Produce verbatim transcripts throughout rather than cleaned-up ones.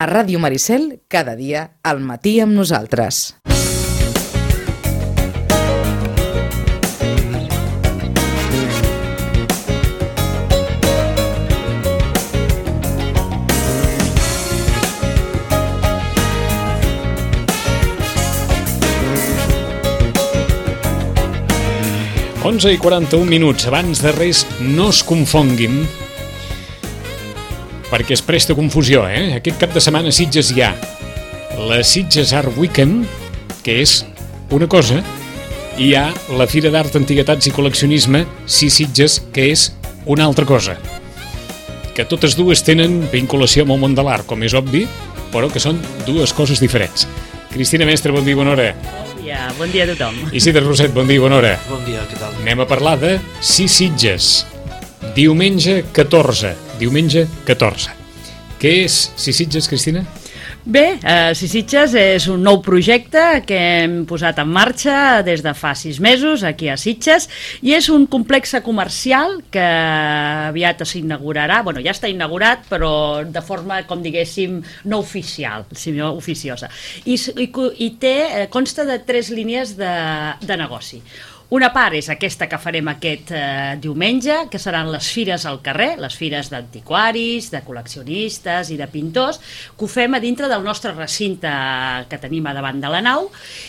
A Ràdio Maricel, cada dia al matí amb nosaltres. onze i quaranta-un minuts. Abans de res, no es confonguin, perquè es presta confusió, eh? Aquest cap de setmana a Sitges hi ha la Sitges Art Weekend, que és una cosa, i hi ha la Fira d'Art, Antiguitats i Col·leccionisme Sis Sitges, que és una altra cosa. Que totes dues tenen vinculació amb el món de l'art, com és obvi, però que són dues coses diferents. Cristina Mestre, bon dia, bona hora. Bon dia, bon dia a tothom. Isidre Roset, bon dia, bona hora. Bon dia, què tal? Anem a parlar de Sis Sitges. Diumenge catorze. Diumenge catorze. Què és Sis Sitges, Cristina? Bé, eh, Sis Sitges és un nou projecte que hem posat en marxa des de fa sis mesos aquí a Sitges i és un complex comercial que aviat s'inaugurarà, bueno, ja està inaugurat, però de forma, com diguéssim, no oficial, sinó oficiosa. I, i, i té, consta de tres línies de, de negoci. Una part és aquesta que farem aquest eh, diumenge, que seran les fires al carrer, les fires d'antiquaris, de col·leccionistes i de pintors, que ho fem a dintre del nostre recinte que tenim a davant de la nau,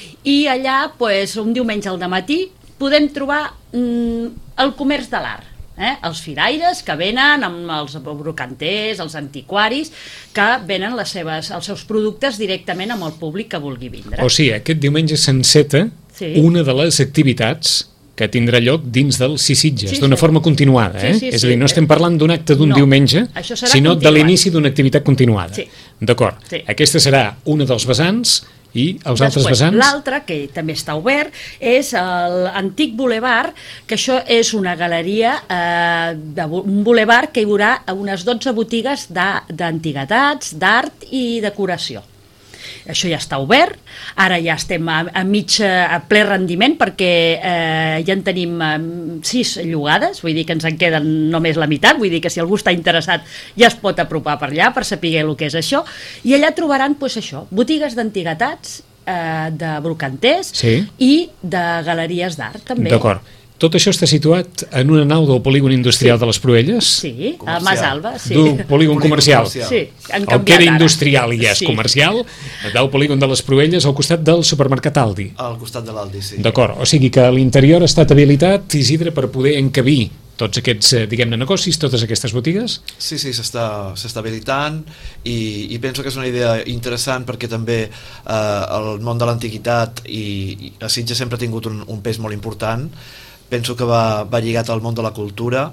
i allà, pues, un diumenge al dematí, podem trobar mm, el comerç de l'art. Eh? Els firaires que venen amb els brocanters, els antiquaris, que venen les seves, els seus productes directament amb el públic que vulgui vindre. O sigui, aquest diumenge s'enceta sí. una de les activitats que tindrà lloc dins del Sis Sitges, sí, d'una sí. forma continuada. Eh? Sí, sí, és a dir, no estem parlant d'un acte d'un no, diumenge, sinó continuat. De l'inici d'una activitat continuada. Sí. D'acord. Sí. Aquesta serà una dels vessants. I els Després, altres vessants? L'altre, que també està obert, és l'Antic Boulevard, que això és una galeria, eh, de, un boulevard que hi haurà unes dotze botigues d'antiguitats, d'art i decoració. Això ja està obert, ara ja estem a, a mig, a ple rendiment, perquè eh, ja en tenim eh, sis llogades, vull dir que ens en queden només la meitat, vull dir que si algú està interessat ja es pot apropar per allà per saber el que és això, i allà trobaran pues, això, botigues d'antiguitats, eh, de brocanters sí. i de galeries d'art també. D'acord. Tot això està situat en una nau del polígon industrial sí. de les Proelles? Sí, a Mas Alba. Sí. D'un polígon comercial. Sí, el que era industrial i ja és sí. comercial, del polígon de les Proelles al costat del supermercat Aldi. Al costat de l'Aldi, sí. D'acord, o sigui que l'interior ha estat habilitat, Isidre, per poder encabir tots aquests, diguem-ne, negocis, totes aquestes botigues? Sí, sí, s'està habilitant i, i penso que és una idea interessant perquè també eh, el món de l'antiguitat i, i a Sitges sempre ha tingut un, un pes molt important. Penso que va, va lligat al món de la cultura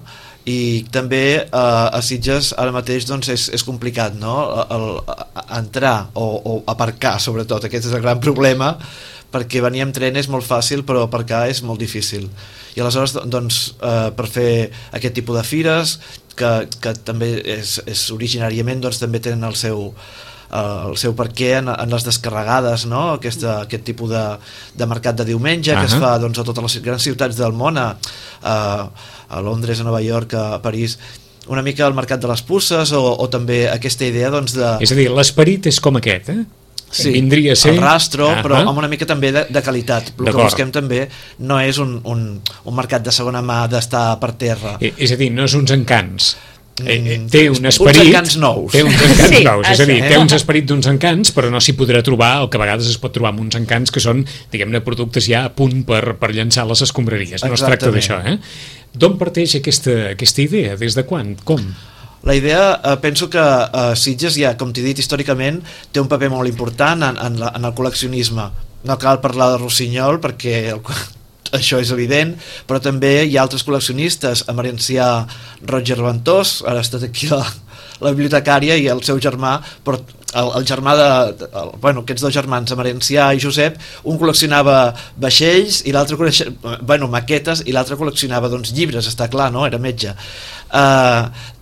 i també eh, a Sitges ara mateix doncs, és, és complicat, no? El, el, entrar o, o aparcar, sobretot, aquest és el gran problema, perquè venir amb tren és molt fàcil però aparcar és molt difícil. I aleshores doncs, eh, per fer aquest tipus de fires que, que també és, és originàriament doncs, també tenen el seu el seu perquè en, en les descarregades, no? Aquesta, aquest tipus de, de mercat de diumenge uh -huh. que es fa doncs, a totes les grans ciutats del món, a, a, a Londres, a Nova York, a París, una mica el mercat de les puces o, o també aquesta idea doncs, de... És a dir, l'esperit és com aquest, eh? Sí, vindria a ser... el rastro, uh-huh. però amb una mica també de, de qualitat. El que busquem també no és un, un, un mercat de segona mà d'estar per terra. I, és a dir, no és uns encants. Eh, té un esperit, uns encants nous, té uns encants sí, nous, és això, a dir, eh? té uns esperits d'uns encants, però no s'hi podrà trobar el que a vegades es pot trobar amb uns encants que són, diguem-ne, productes ja a punt per, per llançar les escombraries. No es tracta d'això, eh? D'on parteix aquesta, aquesta idea? Des de quan? Com? La idea, eh, penso que eh, Sitges ja, com t'he dit, històricament té un paper molt important en, en, la, en el col·leccionisme. No cal parlar de Rossinyol perquè el, això és evident, però també hi ha altres col·leccionistes, emerencià Roger Ventós, ara ha estat aquí la, la bibliotecària, i el seu germà, però el, el germà de, de el, bueno, aquests dos germans, emerencià i Josep, un col·leccionava vaixells i l'altre bueno, maquetes, i l'altre col·leccionava doncs, llibres, està clar, no? Era metge. Uh,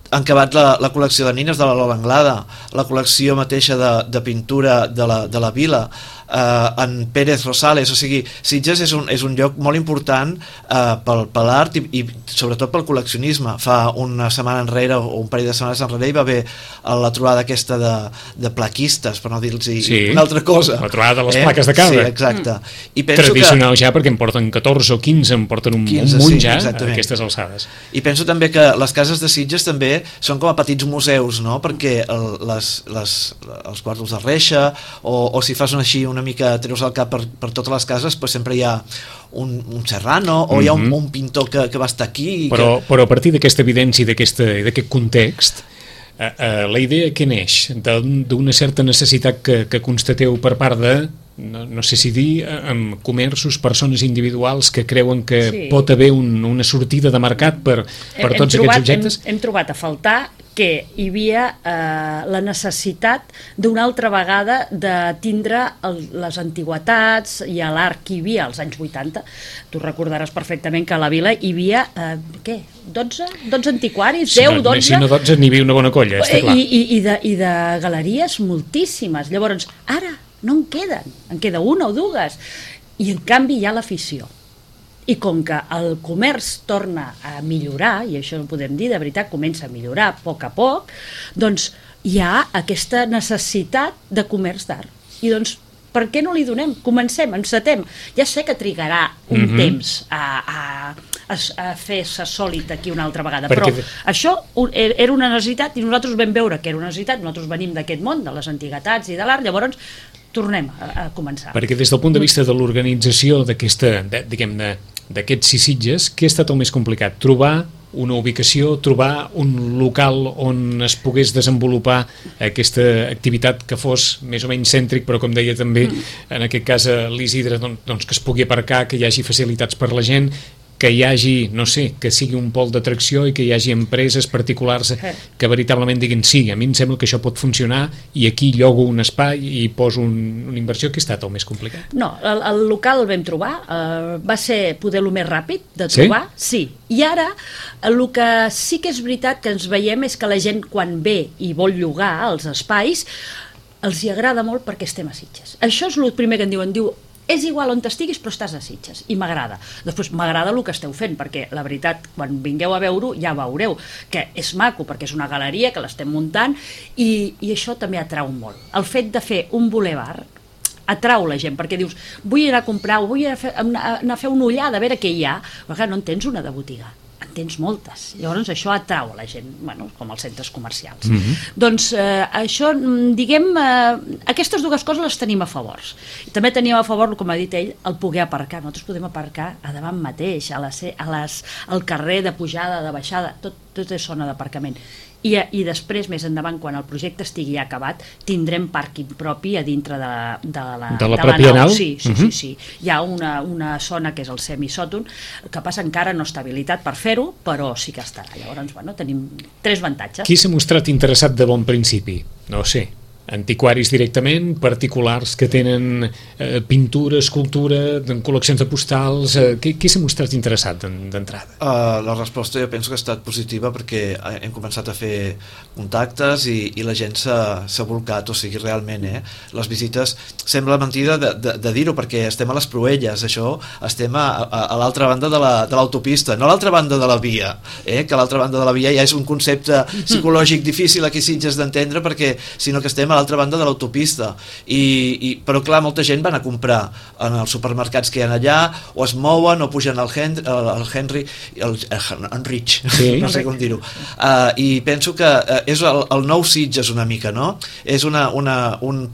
han acabat la, la col·lecció de nines de la Lola Anglada, la col·lecció mateixa de, de pintura de la, de la vila, eh, en Pérez Rosales, o sigui, Sitges és un, és un lloc molt important eh, pel, per l'art i, i sobretot pel col·leccionisme. Fa una setmana enrere o un parell de setmanes enrere hi va haver la trobada aquesta de, de plaquistes, per no dir-los sí, una altra cosa. La trobada de les eh? plaques de cabra. Sí, exacte. Mm. I penso tradicional que... ja, perquè en porten catorze o quinze, en porten un, quinze, un munt sí, ja exactament. A aquestes alçades. I penso també que les cases de Sitges també són com a petits museus, no? Perquè el, les, les, els quartos de reixa o, o si fas una, així una mica treus el cap per, per totes les cases, pues sempre hi ha un, un Serrano o mm-hmm. hi ha un, un pintor que, que va estar aquí i però, que... però a partir d'aquesta evidència i d'aquest context eh, eh, la idea que neix d'una certa necessitat que, que constateu per part de no, no sé si dir, amb comerços, persones individuals que creuen que sí. pot haver un, una sortida de mercat per, per hem, tots hem trobat, aquests objectes? Hem, hem trobat a faltar que hi havia eh, la necessitat d'una altra vegada de tindre el, les antigüetats i l'art que hi havia als anys vuitanta. Tu recordaràs perfectament que a la vila hi havia, eh, què, dotze? dotze antiquaris? Si deu, no, dotze? Si no dotze n'hi havia una bona colla, està clar. I, i, i, de, I de galeries moltíssimes. Llavors, ara no en queden, en queda una o dues. I en canvi hi ha l'afició. I com que el comerç torna a millorar, i això no podem dir, de veritat comença a millorar a poc a poc, doncs hi ha aquesta necessitat de comerç d'art. I doncs, per què no li donem? Comencem, encetem. Ja sé que trigarà un mm-hmm. temps a, a, a, a fer-se sòlid aquí una altra vegada, perquè... però això era una necessitat i nosaltres vam veure que era una necessitat, nosaltres venim d'aquest món, de les antiguitats i de l'art, llavors tornem a, a començar. Perquè des del punt de vista de l'organització d'aquesta, diguem-ne, d'aquests Sitges, què ha estat el més complicat? Trobar una ubicació, trobar un local on es pogués desenvolupar aquesta activitat que fos més o menys cèntric, però com deia també, en aquest cas a l'Isidre, doncs que es pugui aparcar, que hi hagi facilitats per la gent, que hi hagi, no sé, que sigui un pol d'atracció i que hi hagi empreses particulars que veritablement diguin sí, a mi em sembla que això pot funcionar i aquí llogo un espai i poso un, una inversió. Que ha estat el més complicat? No, el, el local el vam trobar, eh, va ser poder el més ràpid de trobar, sí? sí. I ara el que sí que és veritat que ens veiem és que la gent quan ve i vol llogar els espais els hi agrada molt perquè estem a Sitges. Això és el primer que en diuen, diu és igual on estiguis però estàs a Sitges i m'agrada. Després m'agrada el que esteu fent perquè la veritat quan vingueu a veure-ho ja veureu que és maco perquè és una galeria que l'estem muntant i, i això també atrau molt. El fet de fer un bulevard atrau la gent perquè dius vull anar a comprar o vull anar a fer, anar a fer una ullada a veure què hi ha, perquè no en tens una de botiga, en tens moltes, llavors això atrau la gent, bueno, com els centres comercials. Mm-hmm. Doncs eh, això, diguem, eh, aquestes dues coses les tenim a favor. I també tenim a favor, com ha dit ell, el poder aparcar. Nosaltres podem aparcar a davant mateix, a les, a les, al carrer de pujada, de baixada, tot, tot és zona d'aparcament. I, i després, més endavant, quan el projecte estigui acabat, tindrem pàrquing propi a dintre de, de la, de la de pròpia la nau. nau? Sí, sí, uh-huh. sí, sí. Hi ha una, una zona que és el semisòton, que passa encara no està habilitat per fer-ho, però sí que estarà. Llavors, bueno, tenim tres avantatges. Qui s'ha mostrat interessat de bon principi? No sé. Antiquaris directament, particulars que tenen eh, pintura, escultura, col·leccions de postals, eh, qui, qui s'ha mostrat interessat d'entrada? Uh, la resposta jo penso que ha estat positiva perquè hem començat a fer contactes i, i la gent s'ha volcat, o sigui, realment, eh? Les visites, sembla mentida de, de, de dir-ho perquè estem a les Proelles, això, estem a, a, a l'altra banda de l'autopista, la, no a l'altra banda de la via, eh? Que a l'altra banda de la via ja és un concepte psicològic difícil aquí Sitges d'entendre perquè, sinó que estem a l'altra banda de l'autopista I, i, però clar, molta gent van a comprar en els supermercats que hi ha allà o es mouen o pugen al Henry, el Henry el, el Enrich, sí. No sé com dir-ho, uh, i penso que uh, és el, el nou Sitges una mica, no? És una, una, un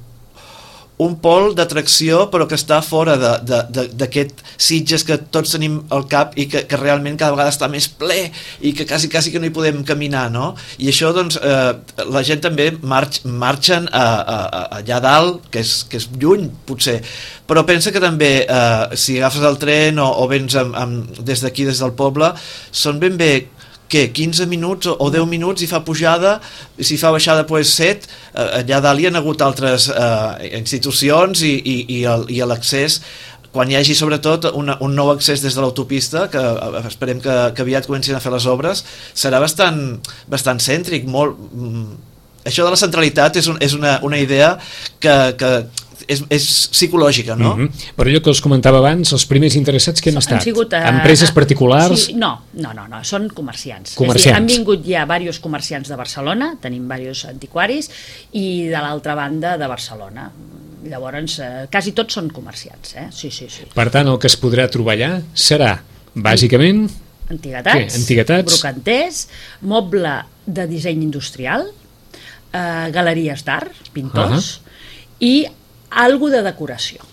un pol d'atracció però que està fora d'aquest Sitges que tots tenim al cap i que, que realment cada vegada està més ple i que quasi, quasi que no hi podem caminar, no? I això doncs eh, la gent també marx, marxen a, a, a, allà dalt, que és, que és lluny potser, però pensa que també eh, si agafes el tren o, o vens amb, amb, des d'aquí, des del poble, són ben bé què, quinze minuts o deu minuts i fa pujada, si fa baixada pues set, allà dalt hi ha hagut altres eh, institucions i, i, i l'accés quan hi hagi sobretot una, un nou accés des de l'autopista, que esperem que, que aviat comencin a fer les obres, serà bastant, bastant cèntric, molt... Això de la centralitat és, un, és una, una idea que... que És, és psicològica, no? Mm-hmm. Però allò que els comentava abans, els primers interessats que han estat? Han sigut, uh, empreses particulars? Sí, no, no, no, no, són comerciants. Comerciants. És dir, han vingut ja diversos comerciants de Barcelona, tenim diversos antiquaris, i de l'altra banda de Barcelona. Llavors, eh, quasi tots són comerciants, eh? Sí, sí, sí. Per tant, el que es podrà trobar allà serà, bàsicament... Antiguitats, què? Antiguitats, brocanters, moble de disseny industrial, eh, galeries d'art, pintors, uh-huh. i algo de decoració.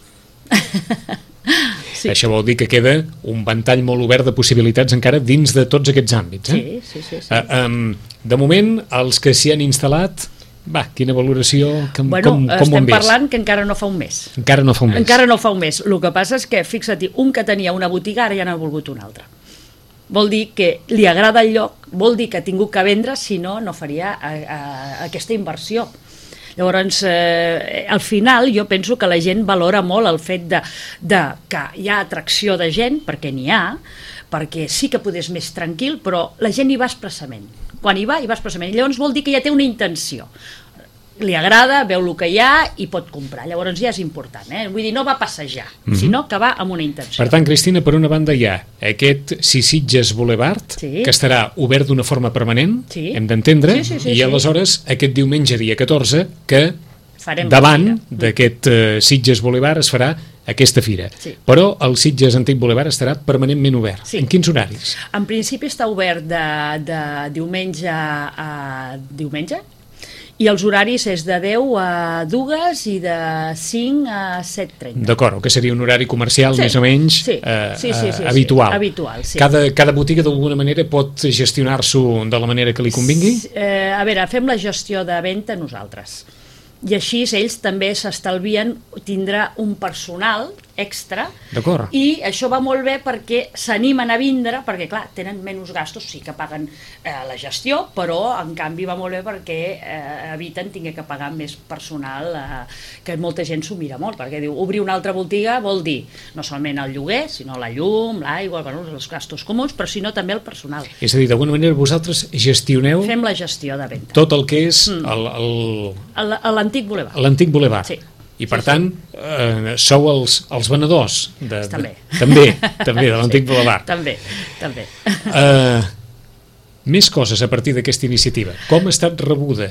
Sí. Això vol dir que queda un ventall molt obert de possibilitats encara dins de tots aquests àmbits. Eh? Sí, sí, sí. sí. Uh, um, de moment, els que s'hi han instal·lat, va, quina valoració, com, bueno, com, com ho han vist? Estem parlant que encara no fa un mes. Encara no fa un mes. Encara no fa un mes. El que passa és que, fixa't, un que tenia una botiga ara ja n'ha volgut una altra. Vol dir que li agrada el lloc, vol dir que ha tingut que vendre, si no, no faria a, a, a aquesta inversió. Llavors, eh, al final, jo penso que la gent valora molt el fet de, de que hi ha atracció de gent, perquè n'hi ha, perquè sí que poder és més tranquil, però la gent hi va expressament. Quan hi va, hi va expressament. Llavors vol dir que ja té una intenció. Li agrada, veu el que hi ha i pot comprar. Llavors ja és important, eh? Vull dir, no va passejar, mm-hmm. sinó que va amb una intenció. Per tant, Cristina, per una banda hi ha aquest Sitges Boulevard, sí. que estarà obert d'una forma permanent, sí. hem d'entendre, sí, sí, sí, i aleshores sí. aquest diumenge, dia catorze, que farem davant d'aquest uh, Sitges Boulevard es farà aquesta fira. Sí. Però el Sitges Antic Boulevard estarà permanentment obert. Sí. En quins horaris? En principi està obert de, de diumenge a diumenge, i els horaris és de deu a dues i de cinc a set trenta. D'acord, que seria un horari comercial sí, més o menys sí, eh, sí, sí, sí, habitual. Sí, habitual sí. Cada, cada botiga d'alguna manera pot gestionar-s'ho de la manera que li convingui? Eh, a veure, fem la gestió de venda nosaltres. I així ells també s'estalvien tindrà un personal extra i això va molt bé perquè s'animen a vindre, perquè clar, tenen menys gastos, sí que paguen eh, la gestió, però en canvi va molt bé perquè eh, eviten tinguer que pagar més personal, eh, que molta gent s'ho mira molt, perquè diu, obrir una altra botiga vol dir no solament el lloguer, sinó la llum, l'aigua, bueno, els gastos comuns, però sinó també el personal. És a dir, d'alguna manera vosaltres gestioneu... Fem la gestió de venda. Tot el que és mm. el... el... l'antic Boulevard. L'antic Boulevard. Sí. I per sí, tant, eh, sou els, els venedors de, també. De, també, també de l'antic sí, Boulevard. També, també. Uh, més coses a partir d'aquesta iniciativa. Com ha estat rebuda?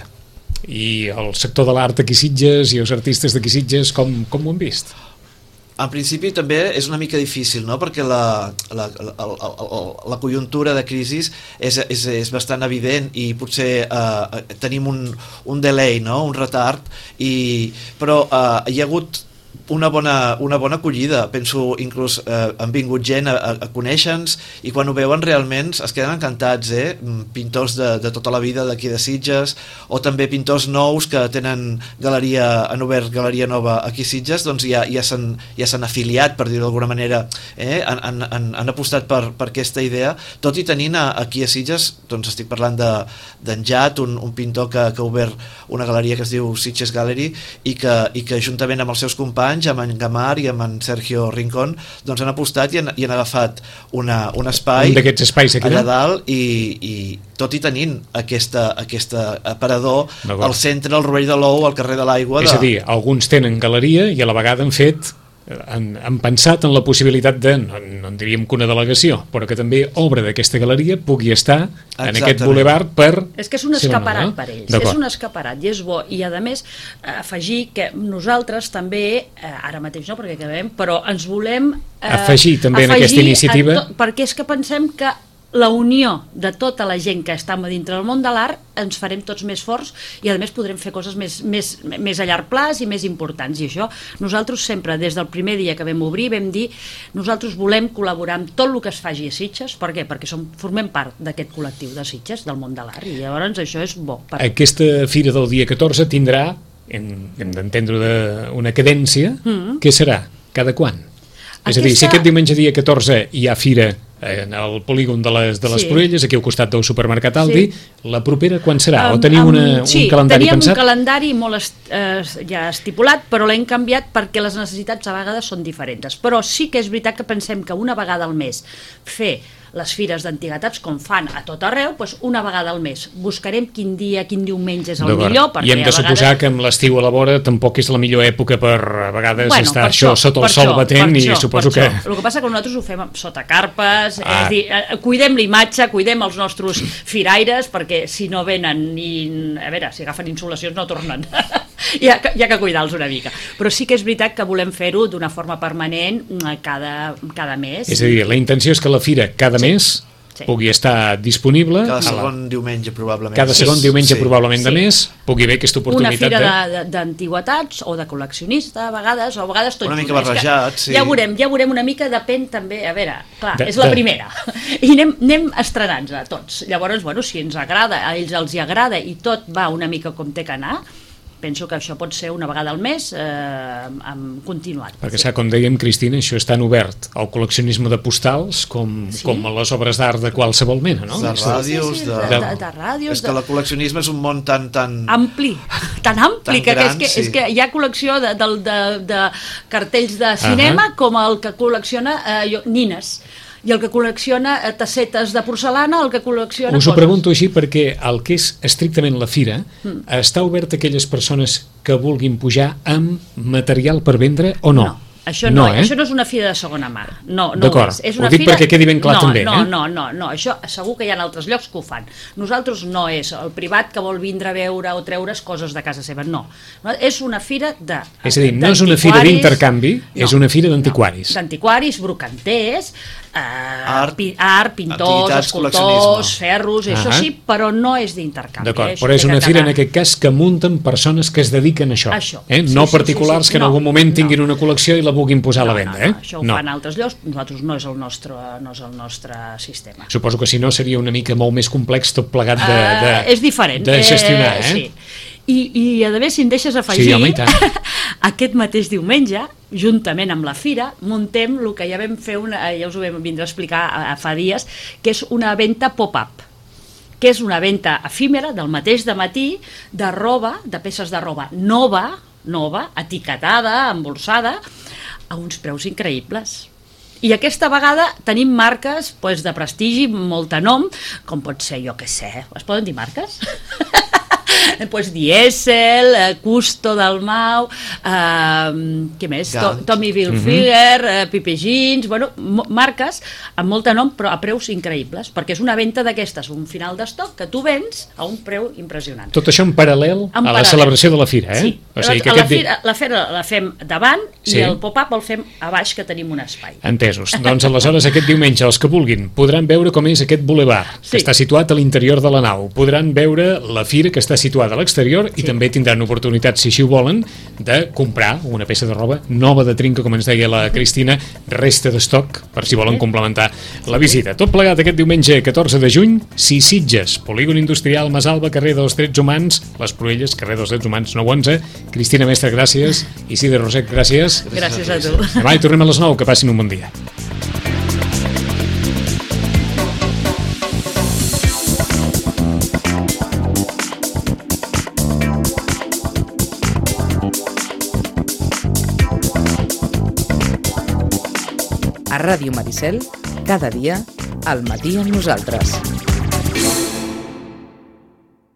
I el sector de l'art aquí a Sitges i els artistes d'aquí a Sitges, com, com ho han vist? En principi també és una mica difícil, no? Perquè la, la, la, la, la conjuntura de crisi és, és, és bastant evident i potser eh, tenim un, un delay, no? Un retard, i, però eh, hi ha hagut una bona, una bona acollida. Penso, inclús eh, han vingut gent a, a, a conèixer-nos i quan ho veuen realment es queden encantats, eh? Pintors de, de tota la vida d'aquí de Sitges, o també pintors nous que tenen galeria, han obert galeria nova aquí a Sitges, doncs ja, ja s'han ja s'han afiliat, per dir-ho d'alguna manera, eh? han, han, han apostat per, per aquesta idea, tot i tenint a, aquí a Sitges, doncs estic parlant d'en Jat, un, un pintor que, que ha obert una galeria que es diu Sitges Gallery i que, i que juntament amb els seus companys, amb en Gamar i amb en Sergio Rincón, doncs han apostat i han, i han agafat una, un espai un d'aquests espais aquí, allà dalt i, i tot i tenint aquesta, aquesta aparador al centre, al Rovell de l'Ou, al carrer de l'Aigua. És a dir, alguns tenen galeria i a la vegada han fet Han, han pensat en la possibilitat de, no, no en diríem que una delegació, però que també obra d'aquesta galeria pugui estar Exactament. En aquest boulevard per... És que és un escaparat no? per ells, és un escaparat i és bo, i a més afegir que nosaltres també, ara mateix no perquè acabem, però ens volem eh, afegir també afegir en aquesta iniciativa to, perquè és que pensem que la unió de tota la gent que està dintre del món de l'art ens farem tots més forts i a més podrem fer coses més, més, més a llarg plaç i més importants, i això nosaltres sempre des del primer dia que vam obrir vam dir nosaltres volem col·laborar amb tot el que es faci a Sitges. Per què? Perquè som, formem part d'aquest col·lectiu de Sitges, del món de l'art, i llavors això és bo. Per... Aquesta fira del dia catorze tindrà, hem, hem d'entendre una cadència, mm-hmm. Què serà? Cada quan? És Aquesta... a dir, si aquest diumenge dia catorze hi ha fira en el polígon de les, de les Sí. Proelles, aquí al costat del supermercat Aldi. Sí. La propera quan serà? O Um, teniu um, una, sí, un calendari teníem pensat? un calendari molt est, eh, ja estipulat, però l'hem canviat perquè les necessitats a vegades són diferents. Però sí que és veritat que pensem que una vegada al mes fer les fires d'antiguitats, com fan a tot arreu, doncs una vegada al mes. Buscarem quin dia, quin diumenge és el D'acord. millor, perquè I hem de a vegades... suposar que amb l'estiu a la vora tampoc és la millor època per a vegades Bueno, estar per això sota el per sol això, batent per i això, suposo per que... això. El que passa que nosaltres ho fem sota carpes, Ah. és dir, eh, cuidem l'imatge, cuidem els nostres firaires, perquè si no venen i, a veure, si agafen insolacions no tornen. hi, ha, que- hi ha que cuidar-los una mica. Però sí que és veritat que volem fer-ho d'una forma permanent eh, cada, cada mes. És a dir, la intenció és que la fira cada Sí. mes Sí. pugui estar disponible Cada a la- segon diumenge, probablement. cada segon Sí. diumenge Sí. probablement de Sí. mes pugui haver aquesta Una oportunitat fira de... de- de- d'antiguitats o de col·leccionista a vegades, o a vegades tot Una junt. mica És que barrejat, sí. Ja veurem, ja veurem una mica, depèn també, a veure, clar, De- és la de- primera, i anem, anem estrenant-nos tots. Llavors, bueno, si ens agrada, a ells els hi agrada i tot va una mica com té que anar, penso que això pot ser una vegada al mes eh, amb continuat. Perquè, sí. Com dèiem, Cristina, això és tan obert al col·leccionisme de postals com, Sí. com a les obres d'art de qualsevol mena, no? De És- ràdios, sí, de... de, de, de ràdios, És que de- el col·leccionisme és un món tan... tan... ampli, tan ampli Tan que, gran, que, és, que, sí. és que hi ha col·lecció de, de, de, de cartells de cinema Ahà. com el que col·lecciona eh, jo, nines, i el que col·lecciona eh, tassetes de porcelana, el que col·lecciona Us ho coses. pregunto així perquè el que és estrictament la fira Mm. està obert a aquelles persones que vulguin pujar amb material per vendre o no? No. Això no, no, eh? això no és una fira de segona mà. No, no D'acord. ho és. És Ho una dic fira... perquè quedi ben clar no, també, No, eh? no, no, no, això segur que hi ha altres llocs que ho fan. Nosaltres no és el privat que vol vindre a veure o treure's coses de casa seva, no. No, és una fira de És a dir, no és una fira d'antiquaris, d'intercanvi, és una fira d'antiquaris. No, d'antiquaris, brocanters, eh, Art, pi, art pintors, entitats, escultors, col·leccionisme. ferros, això Ahà. sí, però no és d'intercanvi. D'acord, eh? Això però és té una que fira en quedar- aquest cas que munten persones que es dediquen a això, Això. eh? Sí, no sí, particulars sí, sí. que en No, algun moment no. tinguin una col·lecció i la vulguin posar a la No, venda. no, no, eh? això ho fan a altres llocs, nosaltres no és el nostre, no és el nostre sistema. Suposo que si no seria una mica molt més complex tot plegat de, de, Uh, és diferent. de gestionar, eh? Sí. I, I a més, si em deixes afegir, Sí, home, i tant. aquest mateix diumenge, juntament amb la fira, muntem el que ja vam fer, una, ja us ho vam vindre a explicar a, a fa dies, que és una venda pop-up, que és una venda efímera del mateix de matí de roba, de peces de roba nova, nova, etiquetada, embolsada, a uns preus increïbles. I aquesta vegada tenim marques pues, de prestigi, molta nom, com pot ser, jo què sé, es poden dir marques? pues Diesel, eh, Custo del Mau, eh, què més? To, Gant. Tommy Hilfiger, eh, Pipe Jeans, bueno, mo- marques amb molta nom però a preus increïbles, perquè és una venda d'aquestes, un final d'estoc que tu vens a un preu impressionant. Tot això en paral·lel En a la paral·lel. celebració de la fira, eh? Sí, O sigui que a la, aquest di- fira, la fira la fem davant Sí. i el pop-up el fem a baix, que tenim un espai. Entesos. Doncs aleshores aquest diumenge els que vulguin podran veure com és aquest bulevard, Sí. que està situat a l'interior de la nau. Podran veure la fira que està situada a l'exterior i Sí. també tindran oportunitat, si així ho volen, de comprar una peça de roba nova de trinca, com ens deia la Cristina, resta d'estoc, per si volen complementar la visita. Tot plegat aquest diumenge catorze de juny, Sis Sitges, Polígon Industrial Masalba, carrer dels Drets Humans, Les Proelles, carrer dels Drets Humans nou onze. Cristina Mestre, gràcies. Isidre Rosec, gràcies. Gràcies a tu. Demà hi tornem a les nou, que passin un bon dia. A Ràdio Maricel, cada dia, al matí amb nosaltres.